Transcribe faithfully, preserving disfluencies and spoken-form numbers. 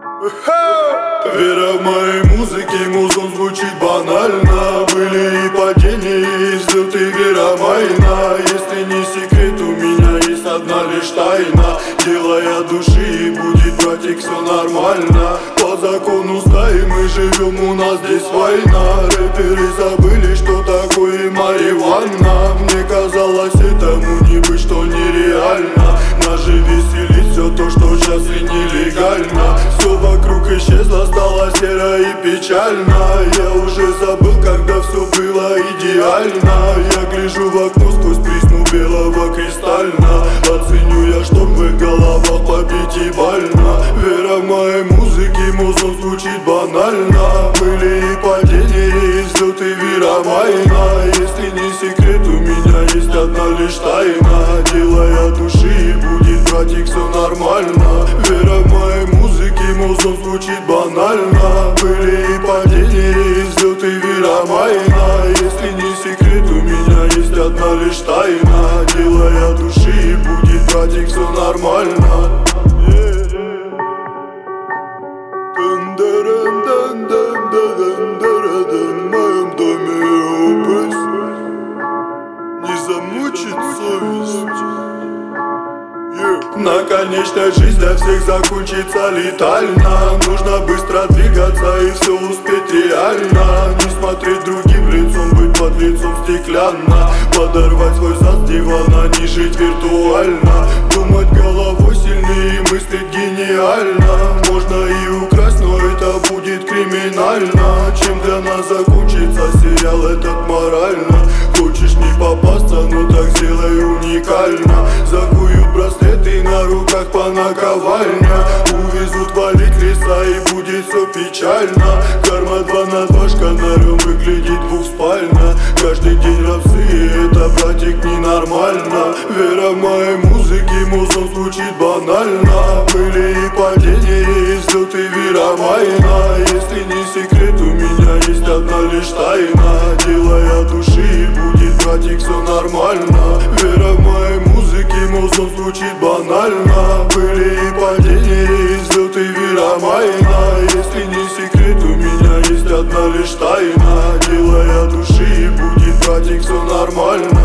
Вера в моей музыке, музон звучит банально. Были и падения, и взлеты, вера майна. Если не секрет, у меня есть одна лишь тайна. Дело от души, и будет, братик, все нормально. По закону стаи мы живем, у нас здесь война. Рэперы забыли, что такое марихуана. Мне казалось, этому не быть, что нереально. Нас же веселит все то, что сейчас и нелегально. Все вокруг исчезло, стало серо и печально. Я уже забыл, когда все было идеально. Я гляжу в окно сквозь призму белого кристально. Оценю я, что в их головах по пятибально. Вера в моей музыке, музон звучит банально. Были и падения, и взлеты, вера майна. Если не секрет, у меня есть одна лишь тайна. Дело от души, и будет, братик, все нормально. Вера в моей музыке, музон звучит банально. Были и падения, и взлеты, вера майна. Если не секрет, у меня есть одна лишь тайна. Дело от души, и будет, братик, все нормально. В моем доме опись, не замучит совесть. Наконечная жизнь для всех закончится летально. Нужно быстро двигаться и все успеть реально. Не смотреть другим лицом, быть под лицом стеклянно. Подорвать свой зад с дивана, не жить виртуально. Думать головой сильнее, мыслить гениально. Можно и украсть, но это будет криминально. Чем для нас закончится сериал этот морально. Хочешь не попасться, ну так сделай уникально. Закуют браслеты на руках по наковальня. Увезут валить леса и будет все печально. Карма два на два шканарем выглядит двухспально. Каждый день рапсы, это, братик, ненормально. Вера в моей музыке, музон звучит банально. Были и падения, и взлеты, вера майна. Если не секрет, у меня есть одна лишь тайна. Дело от души, и будет, братик, все нормально. Вера в моей музыке, музон звучит банально. Были и падения, и взлеты, вера майна. Если не секрет, у меня есть одна лишь тайна. Дело от души, и будет, братик, все нормально.